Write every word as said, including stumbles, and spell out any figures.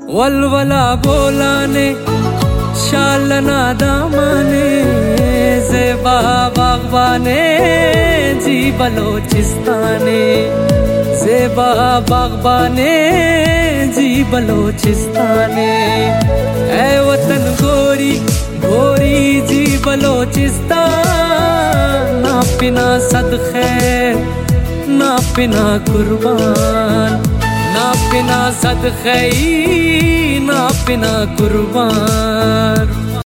वलवला बोलाने शालना दामने ज़ेबा बागबाने जी बलोचिस्ताने ज़ेबा बागबाने जी बलोचिस्ताने ऐ वतन गोरी गोरी जी बलोचिस्तान ना पिना सदखे ना पिना कुर्बान ना पिना सदखे ना पिना कुर्बान।